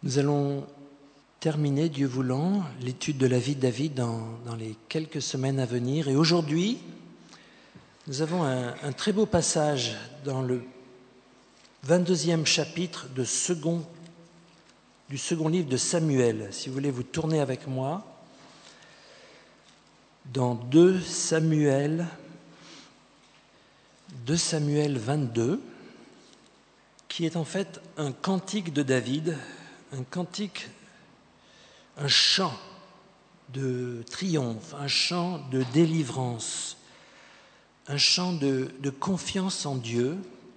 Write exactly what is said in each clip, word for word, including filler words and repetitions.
Nous allons terminer, Dieu voulant, l'étude de la vie de David dans, dans les quelques semaines à venir. Et aujourd'hui, nous avons un, un très beau passage dans le vingt-deuxième chapitre de second, du second livre de Samuel. Si vous voulez vous tourner avec moi, dans deux Samuel, deux Samuel vingt-deux, qui est en fait un cantique de David, un cantique, un chant de triomphe, un chant de délivrance, un chant de, de confiance en Dieu,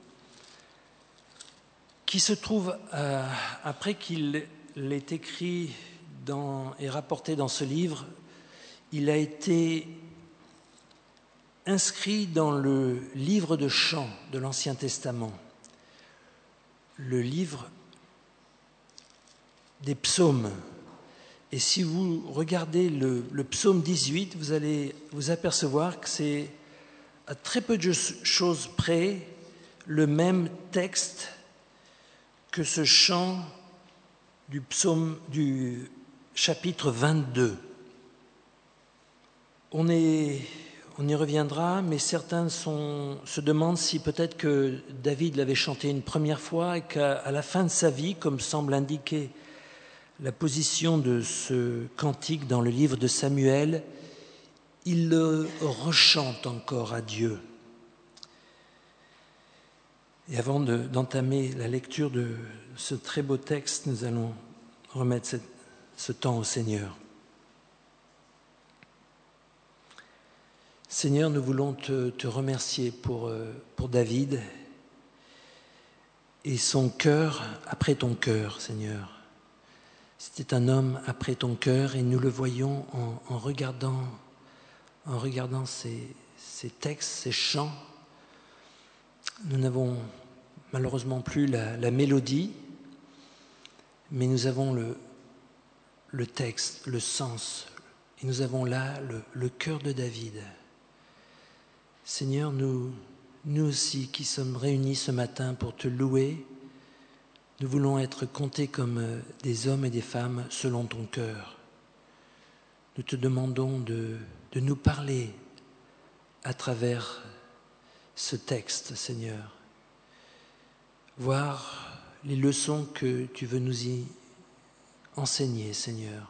qui se trouve, euh, après qu'il l'ait écrit dans, et rapporté dans ce livre, il a été inscrit dans le livre de chants de l'Ancien Testament, le livre des psaumes. Et si vous regardez le, le psaume dix-huit, vous allez vous apercevoir que c'est à très peu de choses près le même texte que ce chant du psaume du chapitre vingt-deux. On, est, on y reviendra, mais certains sont, se demandent si peut-être que David l'avait chanté une première fois et qu'à la fin de sa vie, comme semble indiquer la position de ce cantique dans le livre de Samuel, il le rechante encore à Dieu. Et avant de, d'entamer la lecture de ce très beau texte, nous allons remettre ce, ce temps au Seigneur. Seigneur, nous voulons te, te remercier pour, pour David et son cœur après ton cœur, Seigneur. C'était un homme après ton cœur et nous le voyons en, en regardant, en regardant ces, ces textes, ces chants. Nous n'avons malheureusement plus la, la mélodie, mais nous avons le, le texte, le sens, et nous avons là le, le cœur de David. Seigneur, nous, nous aussi qui sommes réunis ce matin pour te louer, nous voulons être comptés comme des hommes et des femmes selon ton cœur. Nous te demandons de, de nous parler à travers ce texte, Seigneur. Voir les leçons que tu veux nous y enseigner, Seigneur.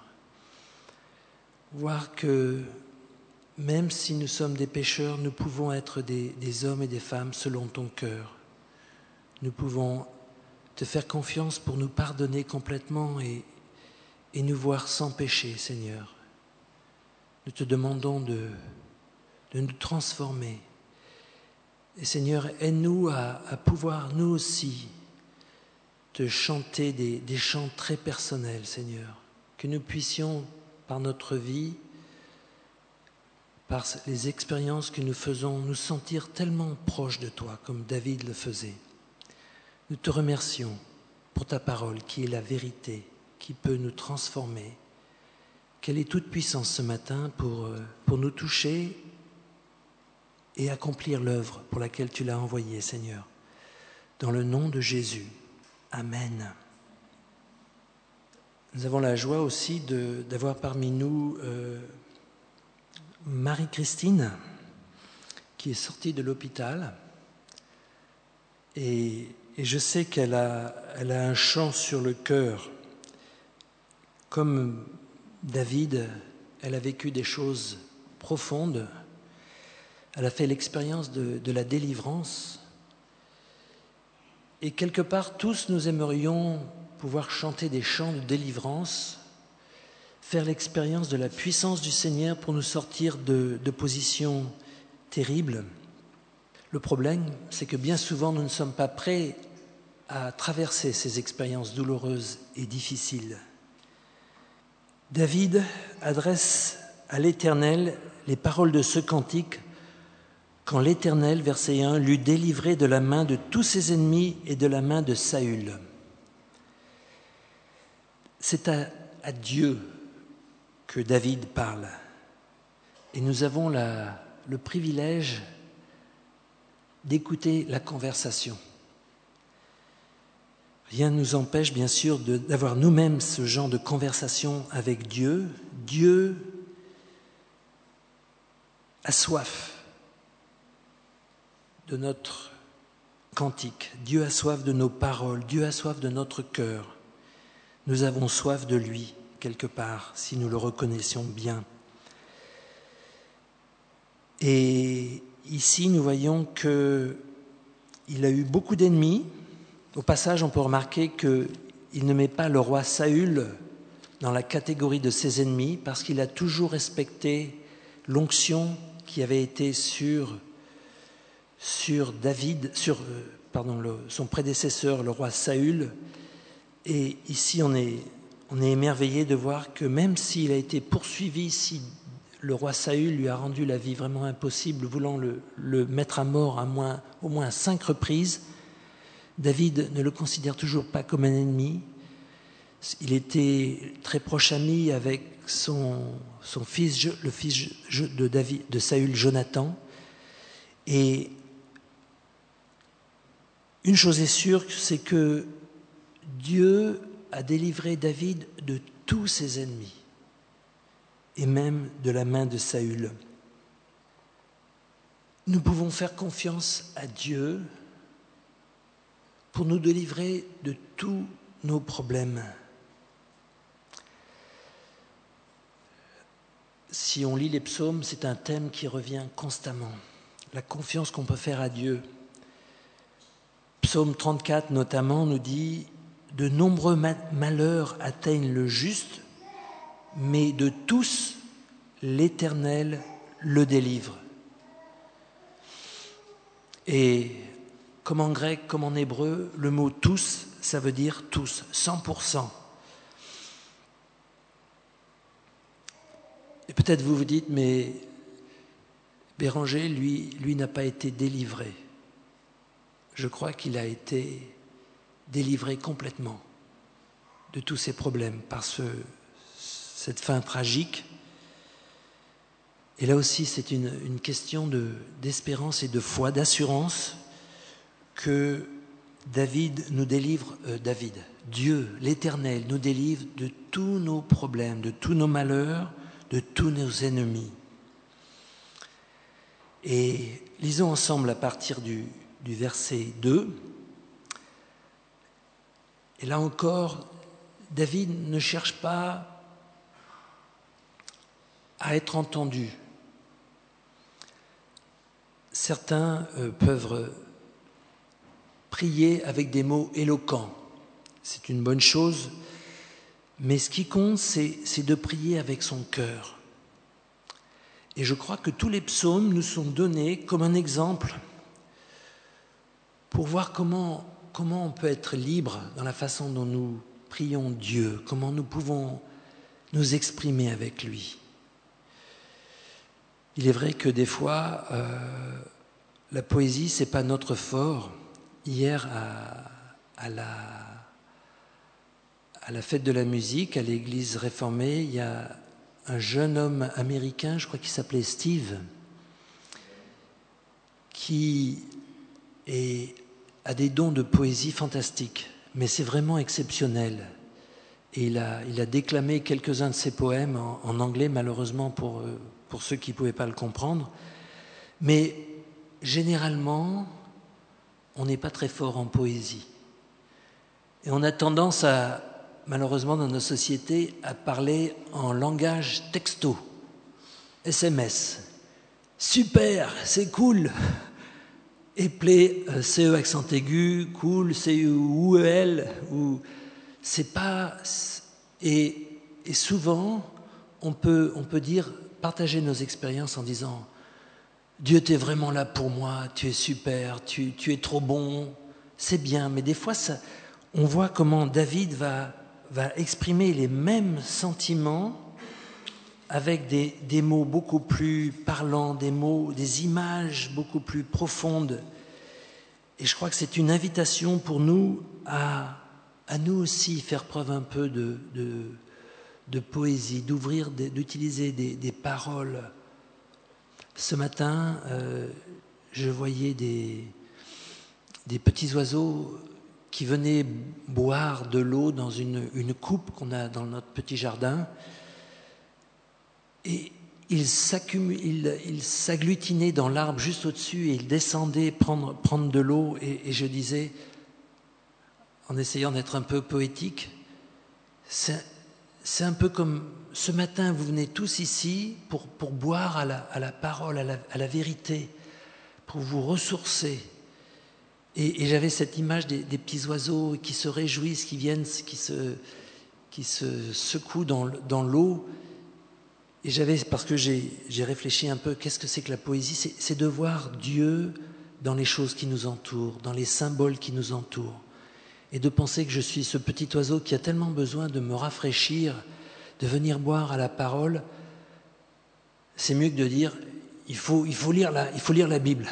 Voir que même si nous sommes des pécheurs, nous pouvons être des, des hommes et des femmes selon ton cœur. Nous pouvons te faire confiance pour nous pardonner complètement et, et nous voir sans péché, Seigneur. Nous te demandons de, de nous transformer. Et Seigneur, aide-nous à, à pouvoir, nous aussi, te chanter des, des chants très personnels, Seigneur. Que nous puissions, par notre vie, par les expériences que nous faisons, nous sentir tellement proches de toi, comme David le faisait. Nous te remercions pour ta parole, qui est la vérité, qui peut nous transformer. Qu'elle ait toute puissance ce matin pour, pour nous toucher et accomplir l'œuvre pour laquelle tu l'as envoyée, Seigneur. Dans le nom de Jésus. Amen. Nous avons la joie aussi de, d'avoir parmi nous euh, Marie-Christine, qui est sortie de l'hôpital. Et, et je sais qu'elle a, elle a un chant sur le cœur. Comme David, elle a vécu des choses profondes. Elle a fait l'expérience de, de la délivrance. Et quelque part, tous nous aimerions pouvoir chanter des chants de délivrance, faire l'expérience de la puissance du Seigneur pour nous sortir de, de positions terribles. Le problème, c'est que bien souvent, nous ne sommes pas prêts à traverser ces expériences douloureuses et difficiles. David adresse à l'Éternel les paroles de ce cantique quand l'Éternel, verset un, l'eut délivré de la main de tous ses ennemis et de la main de Saül. C'est à, à Dieu que David parle. Et nous avons la, le privilège d'écouter la conversation. rien ne nous empêche bien sûr de, d'avoir nous-mêmes ce genre de conversation avec Dieu. Dieu a soif de notre cantique. Dieu a soif de nos paroles. Dieu a soif de notre cœur. Nous avons soif de lui, quelque part, si nous le reconnaissions bien. Et ici, nous voyons qu'il a eu beaucoup d'ennemis. Au passage, on peut remarquer qu'il ne met pas le roi Saül dans la catégorie de ses ennemis parce qu'il a toujours respecté l'onction qui avait été sur, sur David, sur pardon, le, son prédécesseur, le roi Saül. Et ici, on est, on est émerveillé de voir que même s'il a été poursuivi, si le roi Saül lui a rendu la vie vraiment impossible, voulant le, le mettre à mort à moins, au moins cinq reprises, David ne le considère toujours pas comme un ennemi. Il était très proche ami avec son, son fils, le fils de, David, de Saül, Jonathan. Et une chose est sûre, c'est que Dieu a délivré David de tous ses ennemis, et même de la main de Saül. Nous pouvons faire confiance à Dieu pour nous délivrer de tous nos problèmes. Si on lit les psaumes, c'est un thème qui revient constamment. La confiance qu'on peut faire à Dieu. Psaume trente-quatre notamment nous dit « De nombreux malheurs atteignent le juste, mais de tous, l'Éternel le délivre. » Et comme en grec, comme en hébreu, le mot « tous », ça veut dire « tous », cent pour cent. Et peut-être vous vous dites, mais Béranger, lui, lui n'a pas été délivré. Je crois qu'il a été délivré complètement de tous ses problèmes par ce, cette fin tragique. Et là aussi, c'est une, une question de, d'espérance et de foi, d'assurance que David nous délivre, euh, David, Dieu, l'Éternel, nous délivre de tous nos problèmes, de tous nos malheurs, de tous nos ennemis. Et lisons ensemble à partir du, du verset deux. Et là encore, David ne cherche pas à être entendu. Certains euh, peuvent prier avec des mots éloquents. C'est une bonne chose, mais ce qui compte, c'est, c'est de prier avec son cœur. Et je crois que tous les psaumes nous sont donnés comme un exemple pour voir comment, comment on peut être libre dans la façon dont nous prions Dieu, comment nous pouvons nous exprimer avec lui. Il est vrai que des fois, euh, la poésie, c'est pas notre fort. Hier, à, à, la, à la fête de la musique, à l'église réformée, il y a un jeune homme américain, je crois qu'il s'appelait Steve, qui est, a des dons de poésie fantastiques, mais c'est vraiment exceptionnel. Et il a, il a déclamé quelques-uns de ses poèmes en, en anglais, malheureusement pour, pour ceux qui ne pouvaient pas le comprendre. Mais généralement, on n'est pas très fort en poésie. Et on a tendance à, malheureusement dans nos sociétés, à parler en langage texto, S M S. Super, c'est cool. Éplé, C E accent aigu, cool, C U ou E L, ou c'est pas. Et, et souvent, on peut, on peut dire, partager nos expériences en disant Dieu, tu es vraiment là pour moi, tu es super, tu, tu es trop bon, c'est bien. Mais des fois, ça, on voit comment David va, va exprimer les mêmes sentiments avec des, des mots beaucoup plus parlants, des mots, des images beaucoup plus profondes. Et je crois que c'est une invitation pour nous à, à nous aussi faire preuve un peu de, de, de poésie, d'ouvrir, des, d'utiliser des, des paroles. Ce matin, euh, je voyais des, des petits oiseaux qui venait boire de l'eau dans une, une coupe qu'on a dans notre petit jardin. Et il s'agglutinait dans l'arbre juste au-dessus et il descendait prendre, prendre de l'eau. Et, et je disais, en essayant d'être un peu poétique, c'est, c'est un peu comme ce matin, vous venez tous ici pour, pour boire à la, à la parole, à la, à la vérité, pour vous ressourcer. Et, et j'avais cette image des, des petits oiseaux qui se réjouissent, qui viennent, qui se, qui se secouent dans, dans l'eau. Et j'avais, parce que j'ai, j'ai réfléchi un peu, qu'est-ce que c'est que la poésie ? c'est, c'est de voir Dieu dans les choses qui nous entourent, dans les symboles qui nous entourent. Et de penser que je suis ce petit oiseau qui a tellement besoin de me rafraîchir, de venir boire à la parole. C'est mieux que de dire, il faut, il faut, lire, la, il faut lire la Bible.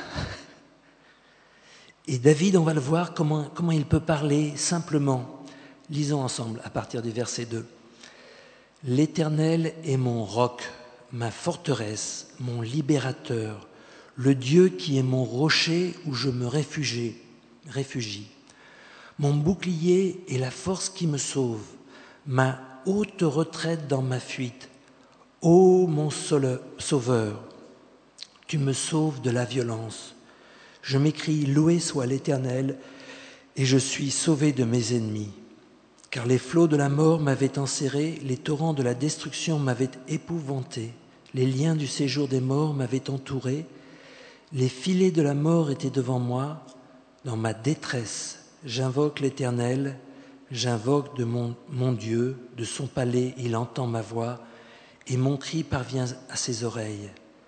Et David, on va le voir, comment, comment il peut parler simplement. Lisons ensemble à partir du verset deux. « L'Éternel est mon roc, ma forteresse, mon libérateur, le Dieu qui est mon rocher où je me réfugie, réfugie. Mon bouclier est la force qui me sauve, ma haute retraite dans ma fuite. Ô mon sauveur, tu me sauves de la violence. Je m'écrie, loué soit l'Éternel, et je suis sauvé de mes ennemis. Car les flots de la mort m'avaient enserré, les torrents de la destruction m'avaient épouvanté, les liens du séjour des morts m'avaient entouré, les filets de la mort étaient devant moi. Dans ma détresse, j'invoque l'Éternel, j'invoque de mon, mon Dieu, de son palais, il entend ma voix, et mon cri parvient à ses oreilles. »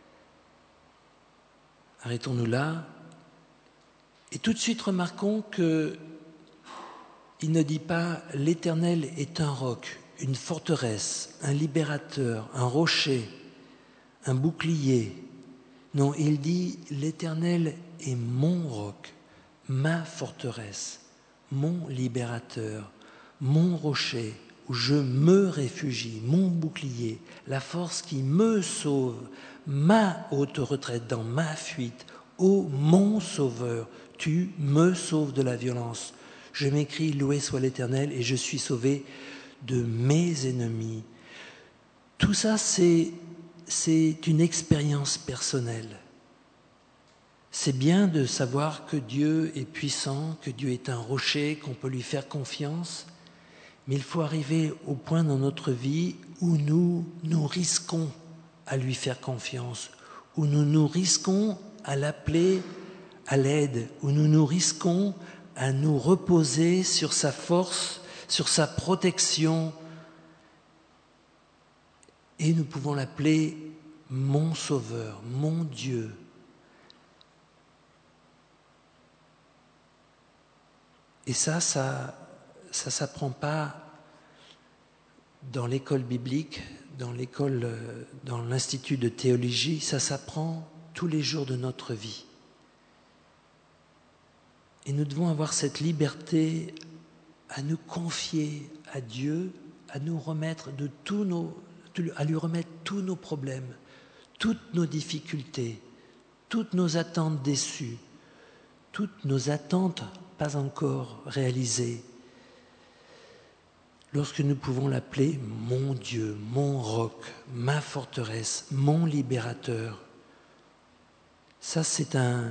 Arrêtons-nous là. Et tout de suite, remarquons que il ne dit pas « l'Éternel est un roc, une forteresse, un libérateur, un rocher, un bouclier ». Non, il dit « l'Éternel est mon roc, ma forteresse, mon libérateur, mon rocher, où je me réfugie, mon bouclier, la force qui me sauve, ma haute retraite dans ma fuite. Ô mon sauveur, tu me sauves de la violence. Je m'écrie, loué soit l'Éternel, et je suis sauvé de mes ennemis. » Tout ça, c'est, c'est une expérience personnelle. C'est bien de savoir que Dieu est puissant, que Dieu est un rocher, qu'on peut lui faire confiance, mais il faut arriver au point dans notre vie où nous nous risquons à lui faire confiance, où nous nous risquons à l'appeler à l'aide, où nous nous risquons à nous reposer sur sa force, sur sa protection. Et nous pouvons l'appeler mon Sauveur, mon Dieu. Et ça, ça ça ne s'apprend pas dans l'école biblique, dans l'école, dans l'institut de théologie, ça s'apprend tous les jours de notre vie. Et nous devons avoir cette liberté à nous confier à Dieu, à nous remettre de tous nos, à lui remettre tous nos problèmes, toutes nos difficultés, toutes nos attentes déçues, toutes nos attentes pas encore réalisées. Lorsque nous pouvons l'appeler mon Dieu, mon roc, ma forteresse, mon libérateur, ça c'est un...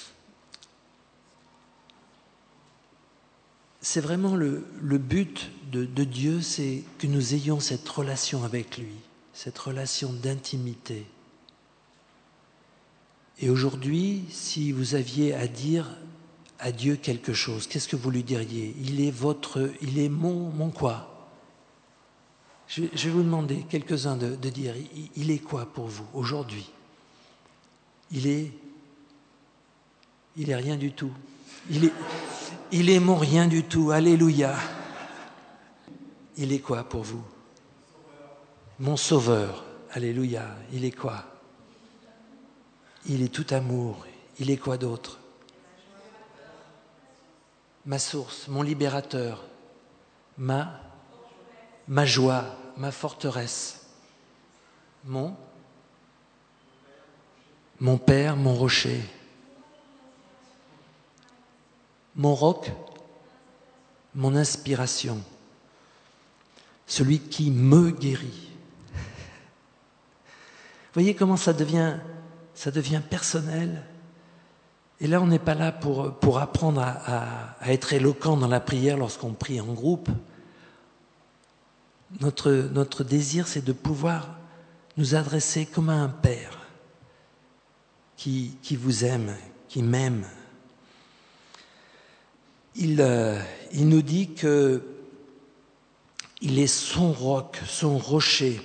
C'est vraiment le, le but de, de Dieu, c'est que nous ayons cette relation avec lui, cette relation d'intimité. Et aujourd'hui, si vous aviez à dire à Dieu quelque chose, qu'est-ce que vous lui diriez ? Il est votre, il est mon, mon quoi ? je, je vais vous demander, quelques-uns, de, de dire, il, il est quoi pour vous aujourd'hui ? Il est, il est rien du tout. Il est, il est mon rien du tout. Alléluia. Il est quoi pour vous ? Mon sauveur. Alléluia. Il est quoi ? Il est tout amour. Il est quoi d'autre ? Ma source, mon libérateur, ma, ma joie, ma forteresse, mon, mon Père, mon rocher, mon roc, mon inspiration, celui qui me guérit. Vous voyez comment ça devient, ça devient personnel. Et là, on n'est pas là pour, pour apprendre à, à, à être éloquent dans la prière lorsqu'on prie en groupe. Notre, notre désir, c'est de pouvoir nous adresser comme à un père qui, qui vous aime, qui m'aime. Il, euh, il nous dit que il est son roc, son rocher.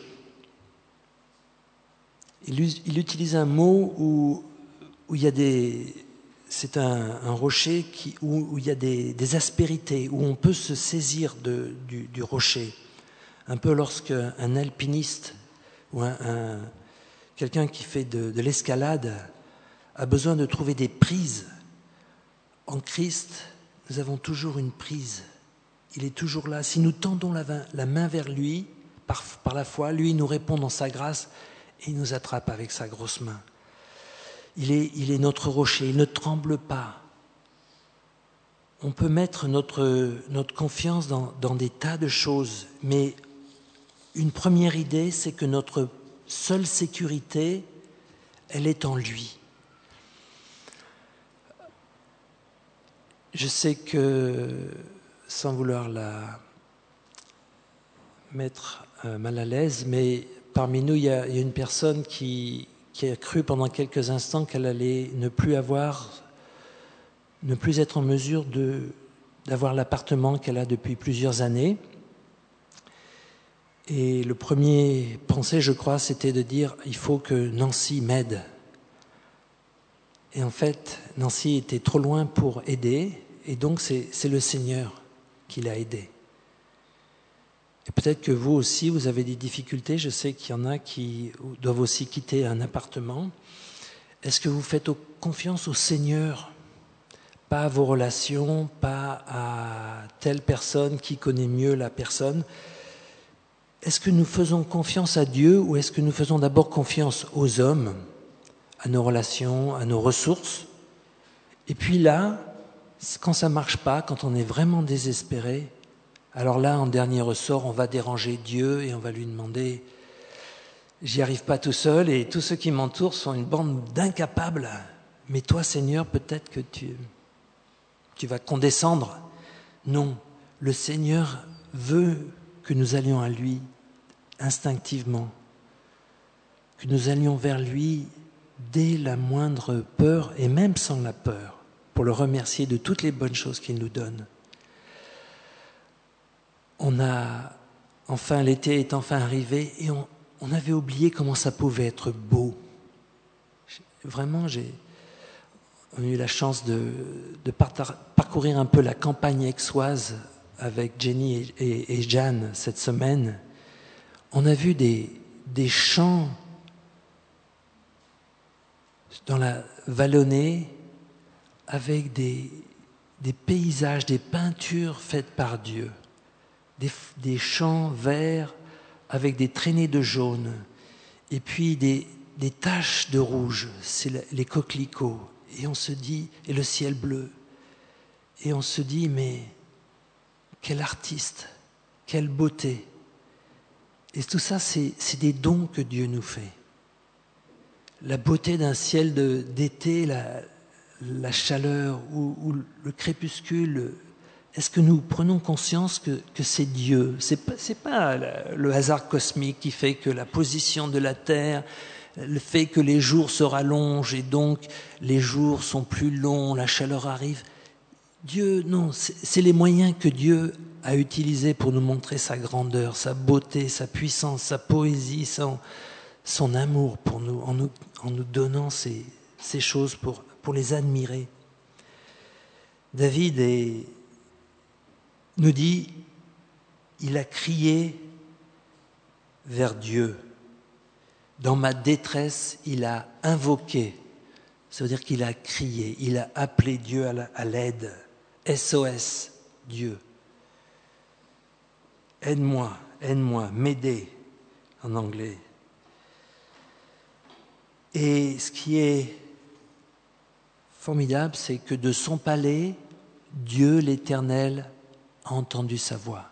Il, il utilise un mot où, où il y a des... C'est un, un rocher qui, où, où il y a des, des aspérités, où on peut se saisir de, du, du rocher. Un peu lorsqu'un alpiniste ou un, un, quelqu'un qui fait de, de l'escalade a besoin de trouver des prises. En Christ, nous avons toujours une prise. Il est toujours là. Si nous tendons la, la main vers lui, par, par la foi, lui nous répond dans sa grâce et il nous attrape avec sa grosse main. Il est, il est notre rocher, il ne tremble pas. On peut mettre notre, notre confiance dans, dans des tas de choses, mais une première idée, c'est que notre seule sécurité, elle est en lui. Je sais que, sans vouloir la mettre euh, mal à l'aise, mais parmi nous, il y a, il y a une personne qui, qui a cru pendant quelques instants qu'elle allait ne plus avoir, ne plus être en mesure de, d'avoir l'appartement qu'elle a depuis plusieurs années. Et le premier pensée, je crois, c'était de dire « il faut que Nancy m'aide ». Et en fait, Nancy était trop loin pour aider, et donc c'est, c'est le Seigneur qui l'a aidée. Et peut-être que vous aussi, vous avez des difficultés. Je sais qu'il y en a qui doivent aussi quitter un appartement. Est-ce que vous faites confiance au Seigneur ? Pas à vos relations, pas à telle personne qui connaît mieux la personne. Est-ce que nous faisons confiance à Dieu ou est-ce que nous faisons d'abord confiance aux hommes, à nos relations, à nos ressources ? Et puis là, quand ça ne marche pas, quand on est vraiment désespéré, alors là, en dernier ressort, on va déranger Dieu et on va lui demander « j'y arrive pas tout seul et tous ceux qui m'entourent sont une bande d'incapables. Mais toi, Seigneur, peut-être que tu, tu vas condescendre. » Non, le Seigneur veut que nous allions à lui instinctivement, que nous allions vers lui dès la moindre peur et même sans la peur, pour le remercier de toutes les bonnes choses qu'il nous donne. On a, enfin, l'été est enfin arrivé et on, on avait oublié comment ça pouvait être beau. Vraiment, j'ai on a eu la chance de, de partar, parcourir un peu la campagne aixoise avec Jenny et, et, et Jeanne cette semaine. On a vu des, des champs dans la vallonnée avec des, des paysages, des peintures faites par Dieu. Des, des champs verts avec des traînées de jaune et puis des, des taches de rouge, c'est les coquelicots. Et on se dit, et le ciel bleu, et on se dit, mais quel artiste, quelle beauté. Et tout ça, c'est, c'est des dons que Dieu nous fait. La beauté d'un ciel de, d'été, la, la chaleur ou, ou le crépuscule. Est-ce que nous prenons conscience que, que c'est Dieu ? C'est pas, c'est pas le hasard cosmique qui fait que la position de la Terre, le fait que les jours se rallongent et donc les jours sont plus longs, la chaleur arrive. Dieu, non, c'est, c'est les moyens que Dieu a utilisés pour nous montrer sa grandeur, sa beauté, sa puissance, sa poésie, son, son amour pour nous, en nous, en nous donnant ces, ces choses pour, pour les admirer. David est... nous dit, il a crié vers Dieu. Dans ma détresse, il a invoqué. Ça veut dire qu'il a crié, il a appelé Dieu à, la, à l'aide. S O S, Dieu. Aide-moi, aide-moi, m'aider, en anglais. Et ce qui est formidable, c'est que de son palais, Dieu l'Éternel a entendu sa voix.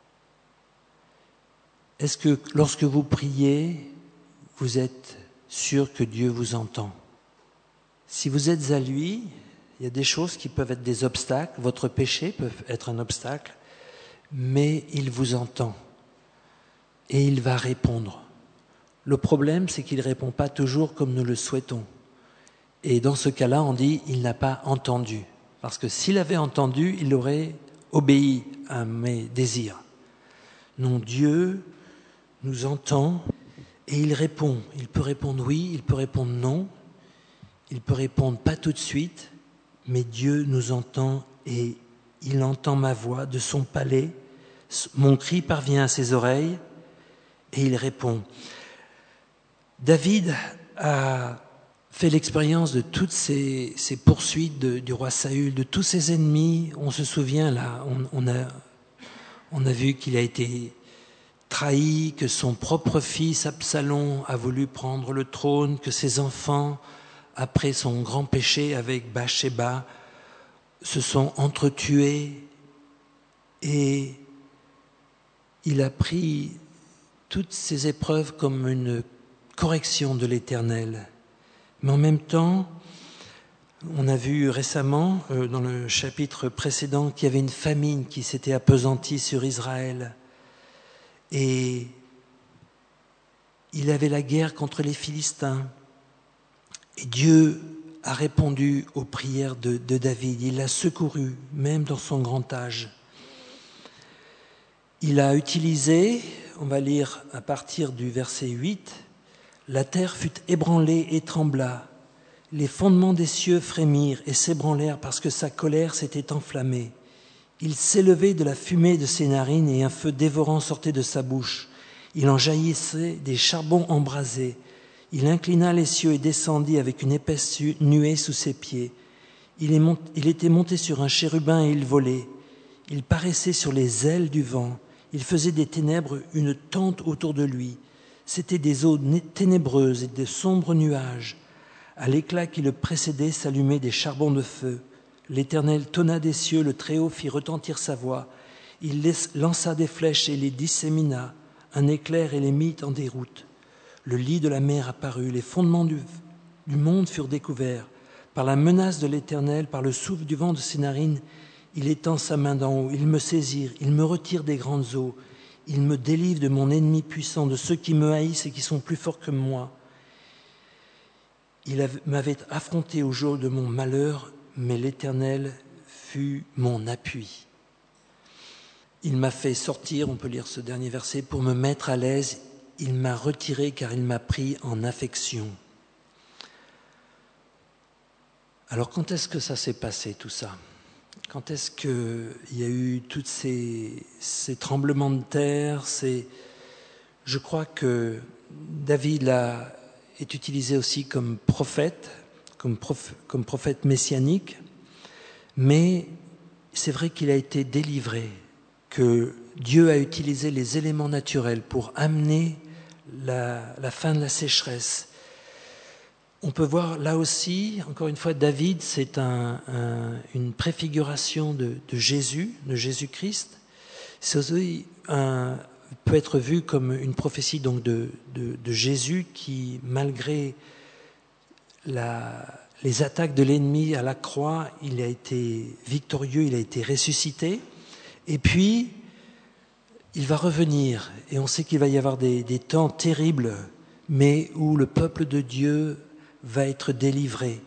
Est-ce que lorsque vous priez, vous êtes sûr que Dieu vous entend? Si vous êtes à lui, il y a des choses qui peuvent être des obstacles, votre péché peut être un obstacle, mais il vous entend et il va répondre. Le problème, c'est qu'il ne répond pas toujours comme nous le souhaitons. Et dans ce cas-là, on dit « il n'a pas entendu ». Parce que s'il avait entendu, il aurait obéi à mes désirs. Non, Dieu nous entend et il répond. Il peut répondre oui, il peut répondre non, il peut répondre pas tout de suite, mais Dieu nous entend et il entend ma voix de son palais. Mon cri parvient à ses oreilles et il répond. David a fait l'expérience de toutes ces, ces poursuites de, du roi Saül, de tous ses ennemis. On se souvient là, on, on, a, on a vu qu'il a été trahi, que son propre fils Absalom a voulu prendre le trône, que ses enfants, après son grand péché avec Bathsheba, se sont entretués et il a pris toutes ces épreuves comme une correction de l'Éternel. Mais en même temps, on a vu récemment, euh, dans le chapitre précédent, qu'il y avait une famine qui s'était appesantie sur Israël. Et il avait la guerre contre les Philistins. Et Dieu a répondu aux prières de, de David. Il l'a secouru, même dans son grand âge. Il a utilisé, on va lire à partir du verset huit, « La terre fut ébranlée et trembla. Les fondements des cieux frémirent et s'ébranlèrent parce que sa colère s'était enflammée. Il s'élevait de la fumée de ses narines et un feu dévorant sortait de sa bouche. Il en jaillissait des charbons embrasés. Il inclina les cieux et descendit avec une épaisse nuée sous ses pieds. Il, est mont... il était monté sur un chérubin et il volait. Il paraissait sur les ailes du vent. Il faisait des ténèbres une tente autour de lui. C'étaient des eaux ténébreuses et de sombres nuages. À l'éclat qui le précédait s'allumaient des charbons de feu. L'Éternel tonna des cieux, le Très-Haut fit retentir sa voix. Il lança des flèches et les dissémina, un éclair et les mit en déroute. Le lit de la mer apparut, les fondements du, du monde furent découverts. Par la menace de l'Éternel, par le souffle du vent de ses narines, il étend sa main d'en haut, il me saisit, il me retire des grandes eaux. Il me délivre de mon ennemi puissant, de ceux qui me haïssent et qui sont plus forts que moi. Il m'avait affronté au jour de mon malheur, mais l'Éternel fut mon appui. Il m'a fait sortir, on peut lire ce dernier verset, pour me mettre à l'aise. Il m'a retiré car il m'a pris en affection. Alors quand est-ce que ça s'est passé tout ça ? Quand est-ce qu'il y a eu tous ces, ces tremblements de terre ces... Je crois que David là, est utilisé aussi comme prophète, comme, prof, comme prophète messianique, mais c'est vrai qu'il a été délivré, que Dieu a utilisé les éléments naturels pour amener la, la fin de la sécheresse. On peut voir là aussi, encore une fois, David, c'est un, un, une préfiguration de, de Jésus, de Jésus-Christ. C'est aussi un, peut être vu comme une prophétie donc de, de, de Jésus qui, malgré la, les attaques de l'ennemi à la croix, il a été victorieux, il a été ressuscité. Et puis, il va revenir. Et on sait qu'il va y avoir des, des temps terribles, mais où le peuple de Dieu va être délivré.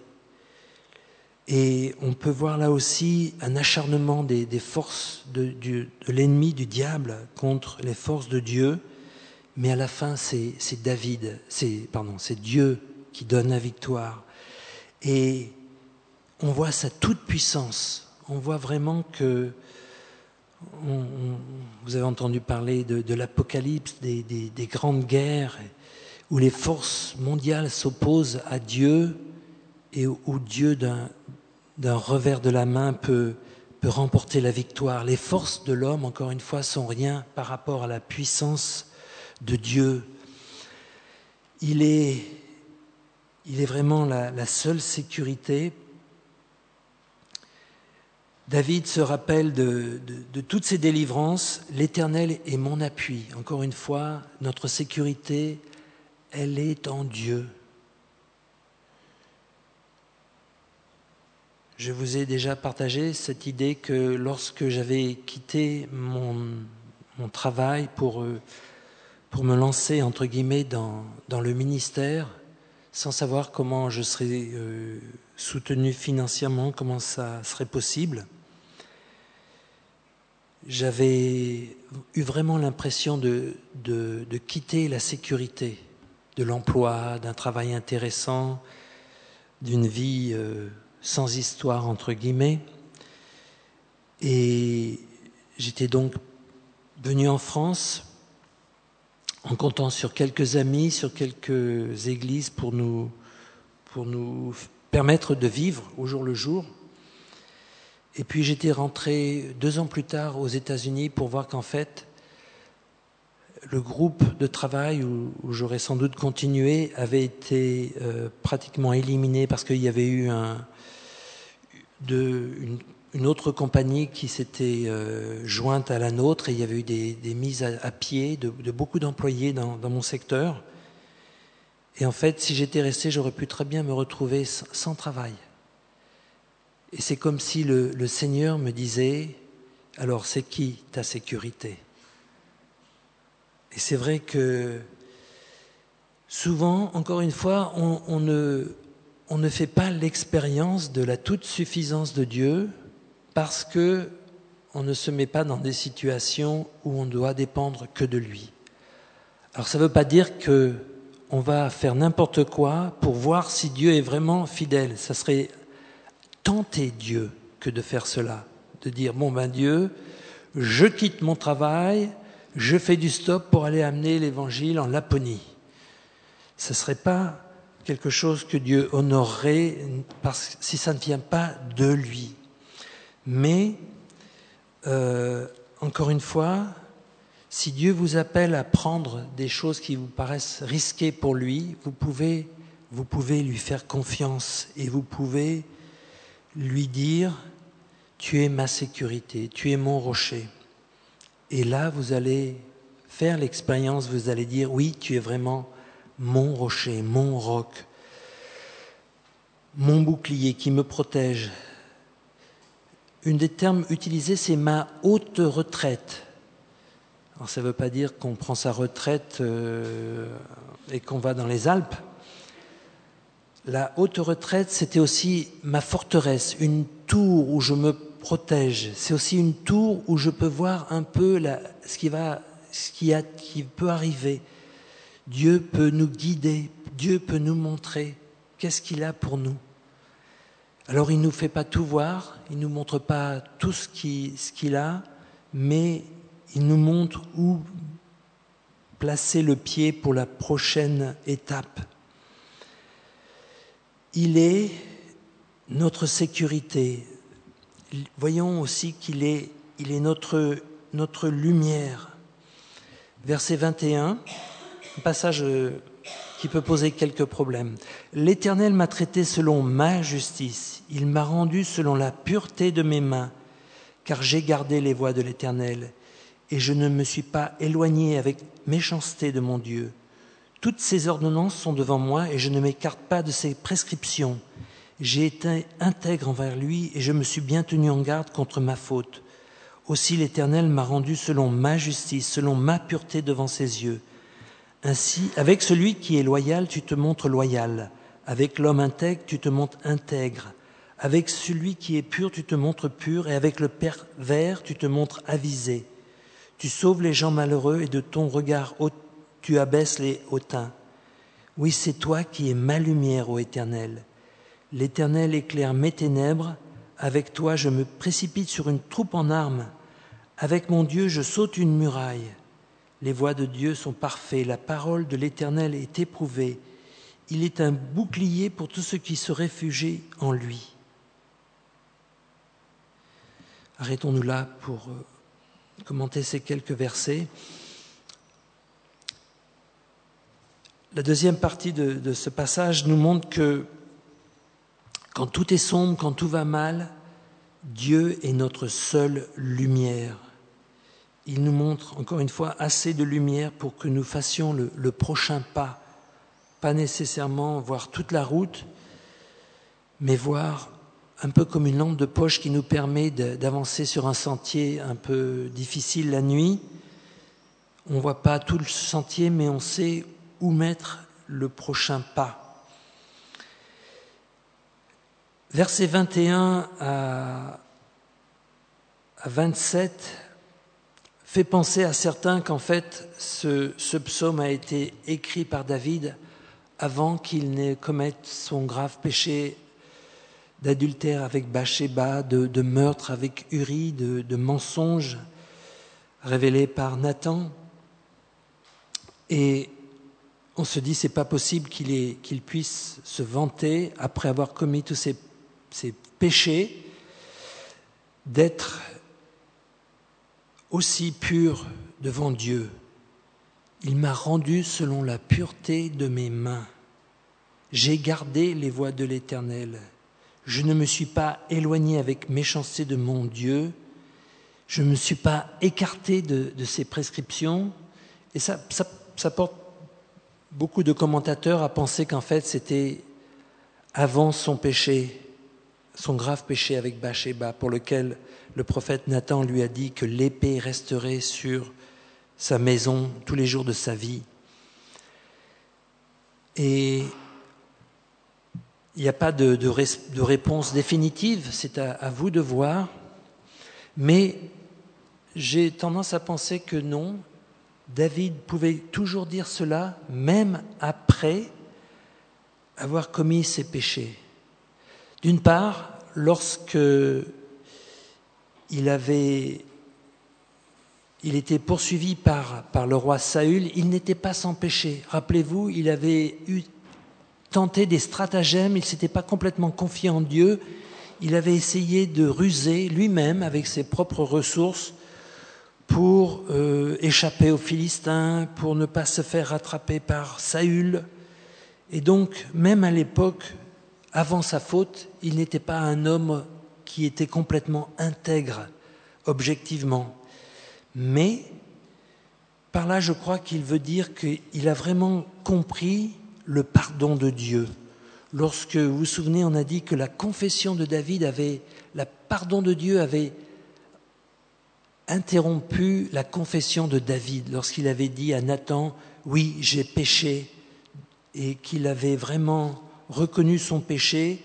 Et on peut voir là aussi un acharnement des, des forces de, du, de l'ennemi, du diable, contre les forces de Dieu. Mais à la fin, c'est, c'est David, c'est, pardon, c'est Dieu qui donne la victoire. Et on voit sa toute-puissance. On voit vraiment que... On, on, vous avez entendu parler de, de l'Apocalypse, des, des, des grandes guerres, où les forces mondiales s'opposent à Dieu et où Dieu, d'un, d'un revers de la main, peut, peut remporter la victoire. Les forces de l'homme, encore une fois, sont rien par rapport à la puissance de Dieu. Il est, il est vraiment la, la seule sécurité. David se rappelle de, de, de toutes ses délivrances. L'Éternel est mon appui. Encore une fois, notre sécurité, elle est en Dieu. Je vous ai déjà partagé cette idée que lorsque j'avais quitté mon, mon travail pour, pour me lancer, entre guillemets, dans, dans le ministère, sans savoir comment je serais euh, soutenu financièrement, comment ça serait possible, j'avais eu vraiment l'impression de, de, de quitter la sécurité de l'emploi, d'un travail intéressant, d'une vie euh, sans histoire, entre guillemets. Et j'étais donc venu en France en comptant sur quelques amis, sur quelques églises pour nous, pour nous permettre de vivre au jour le jour. Et puis j'étais rentré deux ans plus tard aux États-Unis pour voir qu'en fait, le groupe de travail où, où j'aurais sans doute continué avait été euh, pratiquement éliminé parce qu'il y avait eu un, de, une, une autre compagnie qui s'était euh, jointe à la nôtre et il y avait eu des, des mises à, à pied de, de beaucoup d'employés dans, dans mon secteur. Et en fait, si j'étais resté, j'aurais pu très bien me retrouver sans, sans travail. Et c'est comme si le, le Seigneur me disait, alors c'est qui ta sécurité ? Et c'est vrai que souvent, encore une fois, on, on, ne, on ne fait pas l'expérience de la toute-suffisance de Dieu parce qu'on ne se met pas dans des situations où on doit dépendre que de lui. Alors ça ne veut pas dire qu'on va faire n'importe quoi pour voir si Dieu est vraiment fidèle. Ça serait tenter Dieu que de faire cela, de dire, bon ben Dieu, je quitte mon travail, je fais du stop pour aller amener l'évangile en Laponie. Ce ne serait pas quelque chose que Dieu honorerait parce, si ça ne vient pas de lui. Mais, euh, encore une fois, si Dieu vous appelle à prendre des choses qui vous paraissent risquées pour lui, vous pouvez, vous pouvez lui faire confiance et vous pouvez lui dire, tu es ma sécurité, tu es mon rocher. Et là, vous allez faire l'expérience, vous allez dire, oui, tu es vraiment mon rocher, mon roc, mon bouclier qui me protège. Un des termes utilisés, c'est ma haute retraite. Alors, ça ne veut pas dire qu'on prend sa retraite euh, et qu'on va dans les Alpes. La haute retraite, c'était aussi ma forteresse, une tour où je me protège. C'est aussi une tour où je peux voir un peu la, ce, qui va, ce qui, a, qui peut arriver. Dieu peut nous guider, Dieu peut nous montrer qu'est-ce qu'il a pour nous. Alors il ne nous fait pas tout voir, il ne nous montre pas tout ce qu'il, ce qu'il a, mais il nous montre où placer le pied pour la prochaine étape. Il est notre sécurité. Voyons aussi qu'il est, il est notre, notre lumière. Verset vingt et un, un passage qui peut poser quelques problèmes. L'Éternel m'a traité selon ma justice. Il m'a rendu selon la pureté de mes mains, car j'ai gardé les voies de l'Éternel et je ne me suis pas éloigné avec méchanceté de mon Dieu. Toutes ses ordonnances sont devant moi et je ne m'écarte pas de ses prescriptions. J'ai été intègre envers lui et je me suis bien tenu en garde contre ma faute. Aussi l'Éternel m'a rendu selon ma justice, selon ma pureté devant ses yeux. Ainsi, avec celui qui est loyal, tu te montres loyal. Avec l'homme intègre, tu te montres intègre. Avec celui qui est pur, tu te montres pur. Et avec le pervers, tu te montres avisé. Tu sauves les gens malheureux et de ton regard haut, tu abaisses les hautains. Oui, c'est toi qui es ma lumière, ô Éternel. L'Éternel éclaire mes ténèbres. Avec toi, je me précipite sur une troupe en armes. Avec mon Dieu, je saute une muraille. Les voies de Dieu sont parfaites. La parole de l'Éternel est éprouvée. Il est un bouclier pour tous ceux qui se réfugient en lui. Arrêtons-nous là pour commenter ces quelques versets. La deuxième partie de, de ce passage nous montre que quand tout est sombre, quand tout va mal, Dieu est notre seule lumière. Il nous montre encore une fois assez de lumière pour que nous fassions le, le prochain pas. Pas nécessairement voir toute la route, mais voir un peu comme une lampe de poche qui nous permet de, d'avancer sur un sentier un peu difficile la nuit. On ne voit pas tout le sentier, mais on sait où mettre le prochain pas. Versets vingt et un à, à vingt-sept fait penser à certains qu'en fait, ce, ce psaume a été écrit par David avant qu'il ne commette son grave péché d'adultère avec Bathsheba, de, de meurtre avec Uri, de, de mensonge révélé par Nathan. Et on se dit, c'est pas possible qu'il, ait, qu'il puisse se vanter, après avoir commis tous ces, ces péchés, d'être aussi pur devant Dieu. Il m'a rendu selon la pureté de mes mains. J'ai gardé les voies de l'Éternel. Je ne me suis pas éloigné avec méchanceté de mon Dieu. Je ne me suis pas écarté de, de ses prescriptions. Et ça, ça, ça porte beaucoup de commentateurs à penser qu'en fait, c'était avant son péché, son grave péché avec Bathsheba, pour lequel le prophète Nathan lui a dit que l'épée resterait sur sa maison tous les jours de sa vie. Et il n'y a pas de, de, de réponse définitive, c'est à, à vous de voir. Mais j'ai tendance à penser que non, David pouvait toujours dire cela, même après avoir commis ses péchés. D'une part, lorsque il avait, il était poursuivi par, par le roi Saül, il n'était pas sans péché. Rappelez-vous, il avait eu tenté des stratagèmes, il ne s'était pas complètement confié en Dieu, il avait essayé de ruser lui-même avec ses propres ressources pour euh, échapper aux Philistins, pour ne pas se faire rattraper par Saül. Et donc, même à l'époque, avant sa faute, il n'était pas un homme qui était complètement intègre, objectivement. Mais, par là, je crois qu'il veut dire qu'il a vraiment compris le pardon de Dieu. Lorsque, vous vous souvenez, on a dit que la confession de David avait, le pardon de Dieu avait interrompu la confession de David, lorsqu'il avait dit à Nathan, « Oui, j'ai péché », et qu'il avait vraiment reconnu son péché.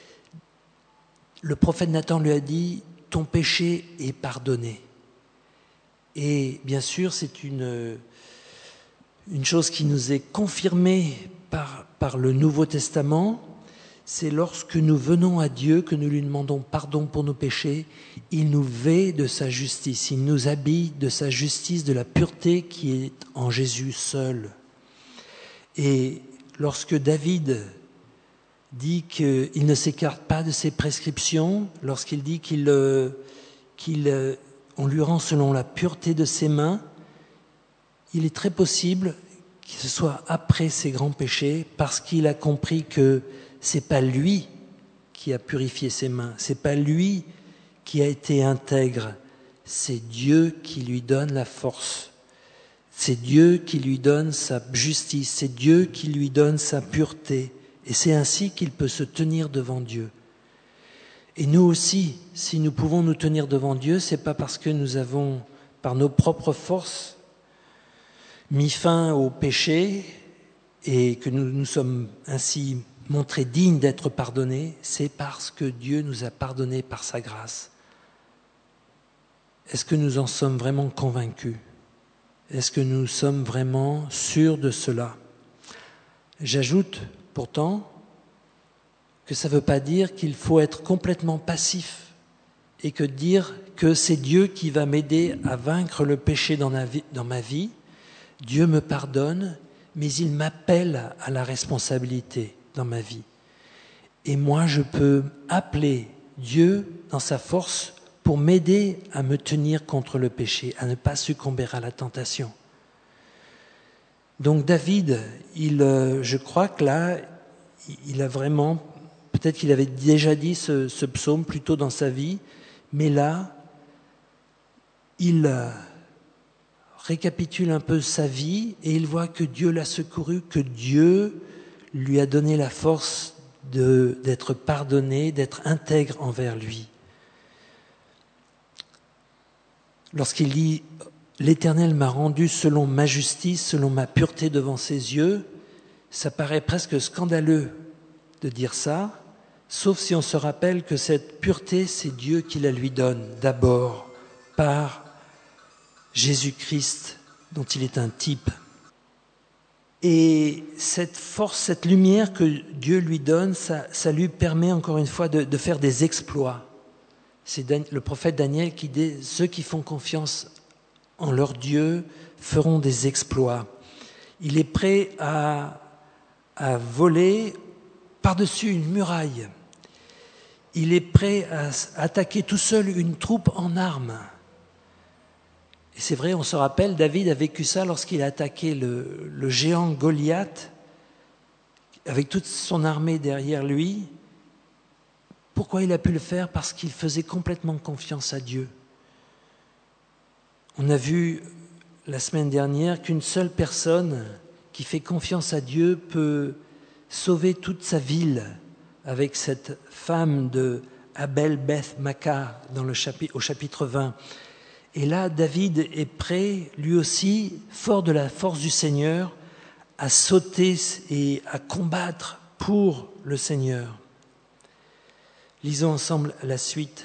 Le prophète Nathan lui a dit, « Ton péché est pardonné ». Et bien sûr, c'est une, une chose qui nous est confirmée par, par le Nouveau Testament. C'est lorsque nous venons à Dieu, que nous lui demandons pardon pour nos péchés, il nous vêt de sa justice, il nous habille de sa justice, de la pureté qui est en Jésus seul. Et lorsque David dit qu'il ne s'écarte pas de ses prescriptions, lorsqu'il dit qu'il, euh, qu'il, euh, on lui rend selon la pureté de ses mains, il est très possible que ce soit après ses grands péchés, parce qu'il a compris que c'est pas lui qui a purifié ses mains, c'est pas lui qui a été intègre, c'est Dieu qui lui donne la force, c'est Dieu qui lui donne sa justice, c'est Dieu qui lui donne sa pureté, et c'est ainsi qu'il peut se tenir devant Dieu. Et nous aussi, si nous pouvons nous tenir devant Dieu, c'est pas parce que nous avons, par nos propres forces, mis fin au péché et que nous nous sommes ainsi montrés dignes d'être pardonnés, c'est parce que Dieu nous a pardonnés par sa grâce. Est-ce que nous en sommes vraiment convaincus ? Est-ce que nous sommes vraiment sûrs de cela ? J'ajoute pourtant que ça ne veut pas dire qu'il faut être complètement passif et que dire que c'est Dieu qui va m'aider à vaincre le péché dans ma vie, dans ma vie. Dieu me pardonne, mais il m'appelle à la responsabilité dans ma vie. Et moi, je peux appeler Dieu dans sa force pour m'aider à me tenir contre le péché, à ne pas succomber à la tentation. Donc David, il, je crois que là, il a vraiment, peut-être qu'il avait déjà dit ce, ce psaume plus tôt dans sa vie, Mais là, il euh, récapitule un peu sa vie et il voit que Dieu l'a secouru, que Dieu lui a donné la force de, d'être pardonné, d'être intègre envers lui. Lorsqu'il dit « L'Éternel m'a rendu selon ma justice, selon ma pureté devant ses yeux », ça paraît presque scandaleux de dire ça, sauf si on se rappelle que cette pureté, c'est Dieu qui la lui donne d'abord par Jésus-Christ, dont il est un type. Et cette force, cette lumière que Dieu lui donne, ça, ça lui permet encore une fois de, de faire des exploits. C'est le prophète Daniel qui dit « Ceux qui font confiance en leur Dieu feront des exploits ». Il est prêt à, à voler par-dessus une muraille. Il est prêt à attaquer tout seul une troupe en armes. Et c'est vrai, on se rappelle, David a vécu ça lorsqu'il a attaqué le, le géant Goliath avec toute son armée derrière lui. Pourquoi il a pu le faire? Parce qu'il faisait complètement confiance à Dieu. On a vu la semaine dernière qu'une seule personne qui fait confiance à Dieu peut sauver toute sa ville, avec cette femme de Abel Beth Maca dans le chapitre, au chapitre vingt. Et là, David est prêt, lui aussi, fort de la force du Seigneur, à sauter et à combattre pour le Seigneur. Lisons ensemble la suite.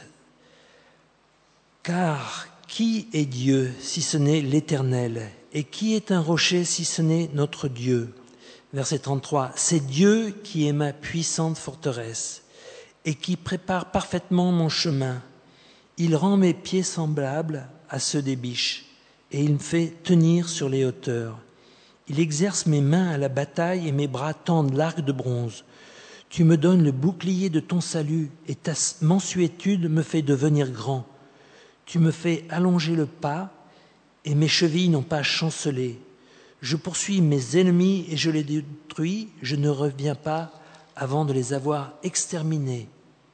« Car qui est Dieu si ce n'est l'Éternel? Et qui est un rocher si ce n'est notre Dieu ?» Verset trente-trois. « C'est Dieu qui est ma puissante forteresse et qui prépare parfaitement mon chemin. Il rend mes pieds semblables à ceux des biches et il me fait tenir sur les hauteurs. Il exerce mes mains à la bataille et mes bras tendent l'arc de bronze. Tu me donnes le bouclier de ton salut et ta mansuétude me fait devenir grand. Tu me fais allonger le pas et mes chevilles n'ont pas chancelé. Je poursuis mes ennemis et je les détruis. Je ne reviens pas avant de les avoir exterminés.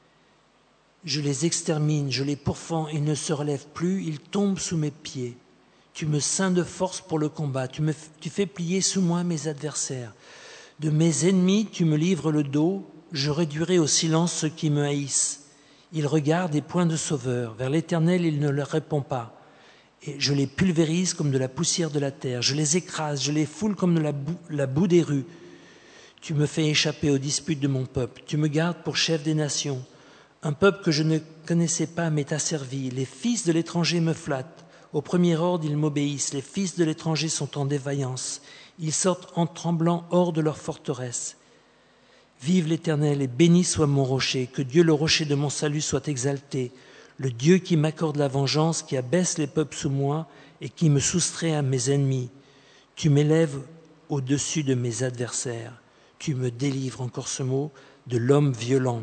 Je les extermine, je les pourfends, ils ne se relèvent plus, ils tombent sous mes pieds. Tu me ceins de force pour le combat, tu, me, tu fais plier sous moi mes adversaires. De mes ennemis, tu me livres le dos, je réduirai au silence ceux qui me haïssent. Ils regardent et point de sauveur, vers l'Éternel il ne leur répond pas. Et je les pulvérise comme de la poussière de la terre, je les écrase, je les foule comme de la boue, la boue des rues. Tu me fais échapper aux disputes de mon peuple, tu me gardes pour chef des nations. Un peuple que je ne connaissais pas m'est asservi. Les fils de l'étranger me flattent. Au premier ordre, ils m'obéissent. Les fils de l'étranger sont en défaillance. Ils sortent en tremblant hors de leur forteresse. Vive l'Éternel et béni soit mon rocher. Que Dieu, le rocher de mon salut, soit exalté. Le Dieu qui m'accorde la vengeance, qui abaisse les peuples sous moi et qui me soustrait à mes ennemis. Tu m'élèves au-dessus de mes adversaires. Tu me délivres, encore ce mot, de l'homme violent.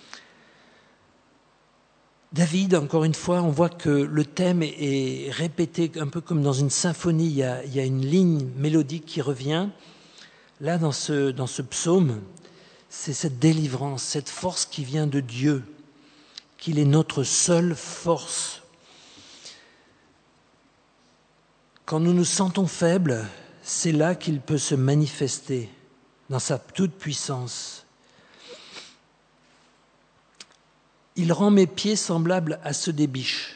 David, encore une fois, on voit que le thème est répété un peu comme dans une symphonie. Il y a, il y a une ligne mélodique qui revient. Là, dans ce, dans ce psaume, c'est cette délivrance, cette force qui vient de Dieu, qu'il est notre seule force. Quand nous nous sentons faibles, c'est là qu'il peut se manifester dans sa toute-puissance. Il rend mes pieds semblables à ceux des biches.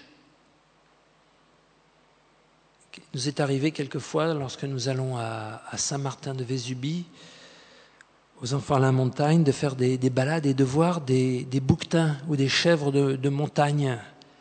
Il nous est arrivé quelquefois, lorsque nous allons à, à Saint-Martin-de-Vésubie, aux Enfants à la montagne, de faire des, des balades et de voir des, des bouquetins ou des chèvres de, de montagne.